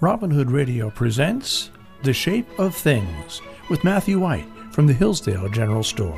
Robin Hood Radio presents The Shape of Things with Matthew White from the Hillsdale General Store.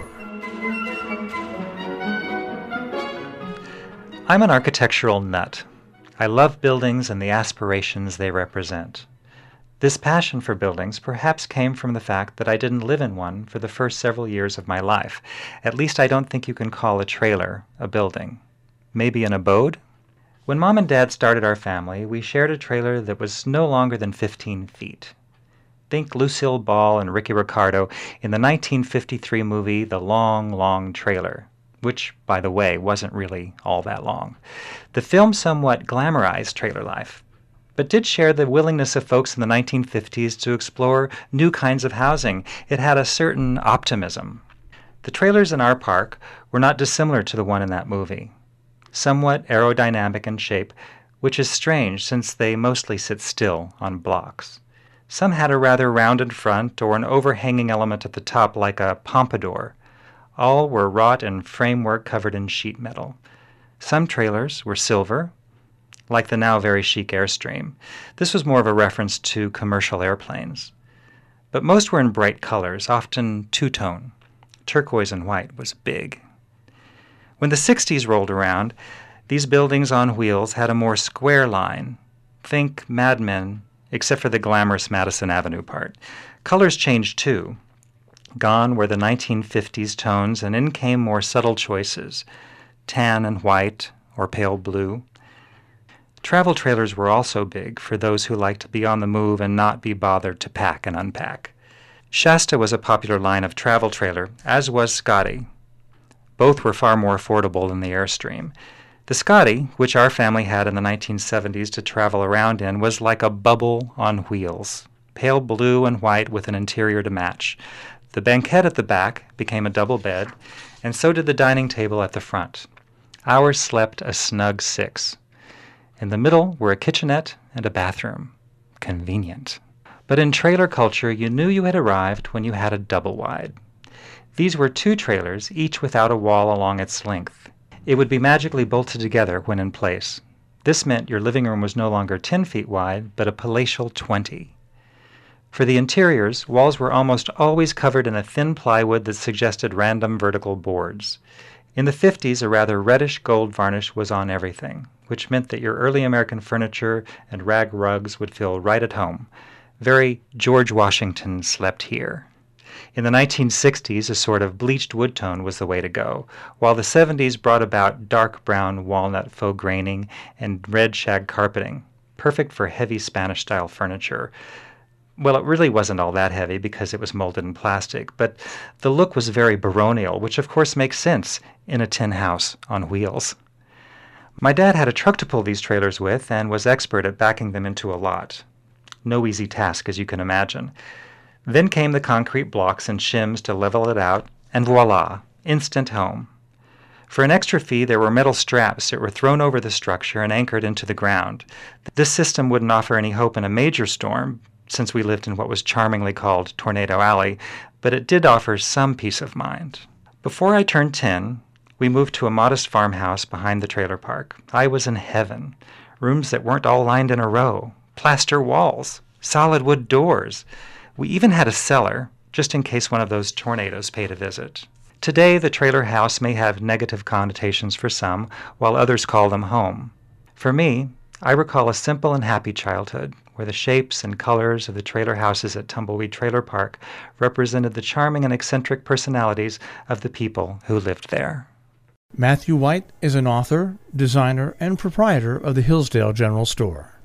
I'm an architectural nut. I love buildings and the aspirations they represent. This passion for buildings perhaps came from the fact that I didn't live in one for the first several years of my life. At least I don't think you can call a trailer a building. Maybe an abode? When Mom and Dad started our family, we shared a trailer that was no longer than 15 feet. Think Lucille Ball and Ricky Ricardo in the 1953 movie The Long, Long Trailer, which, by the way, wasn't really all that long. The film somewhat glamorized trailer life, but did share the willingness of folks in the 1950s to explore new kinds of housing. It had a certain optimism. The trailers in our park were not dissimilar to the one in that movie. Somewhat aerodynamic in shape, which is strange since they mostly sit still on blocks. Some had a rather rounded front or an overhanging element at the top like a pompadour. All were wrought in framework covered in sheet metal. Some trailers were silver, like the now very chic Airstream. This was more of a reference to commercial airplanes. But most were in bright colors, often two-tone. Turquoise and white was big. When the 60s rolled around, these buildings on wheels had a more square line. Think Mad Men, except for the glamorous Madison Avenue part. Colors changed too. Gone were the 1950s tones, and in came more subtle choices, tan and white or pale blue. Travel trailers were also big for those who liked to be on the move and not be bothered to pack and unpack. Shasta was a popular line of travel trailer, as was Scotty. Both were far more affordable than the Airstream. The Scotty, which our family had in the 1970s to travel around in, was like a bubble on wheels, pale blue and white with an interior to match. The banquette at the back became a double bed, and so did the dining table at the front. Ours slept a snug 6. In the middle were a kitchenette and a bathroom. Convenient. But in trailer culture, you knew you had arrived when you had a double wide. These were 2 trailers, each without a wall along its length. It would be magically bolted together when in place. This meant your living room was no longer 10 feet wide, but a palatial 20. For the interiors, walls were almost always covered in a thin plywood that suggested random vertical boards. In the 50s, a rather reddish gold varnish was on everything, which meant that your early American furniture and rag rugs would feel right at home. Very George Washington slept here. In the 1960s, a sort of bleached wood tone was the way to go, while the 70s brought about dark brown walnut faux graining and red shag carpeting, perfect for heavy Spanish-style furniture. Well, it really wasn't all that heavy because it was molded in plastic, but the look was very baronial, which of course makes sense in a tin house on wheels. My dad had a truck to pull these trailers with and was expert at backing them into a lot. No easy task, as you can imagine. Then came the concrete blocks and shims to level it out, and voila, instant home. For an extra fee, there were metal straps that were thrown over the structure and anchored into the ground. This system wouldn't offer any hope in a major storm, since we lived in what was charmingly called Tornado Alley, but it did offer some peace of mind. Before I turned 10, we moved to a modest farmhouse behind the trailer park. I was in heaven. Rooms that weren't all lined in a row, plaster walls, solid wood doors. We even had a cellar, just in case one of those tornadoes paid a visit. Today, the trailer house may have negative connotations for some, while others call them home. For me, I recall a simple and happy childhood, where the shapes and colors of the trailer houses at Tumbleweed Trailer Park represented the charming and eccentric personalities of the people who lived there. Matthew White is an author, designer, and proprietor of the Hillsdale General Store.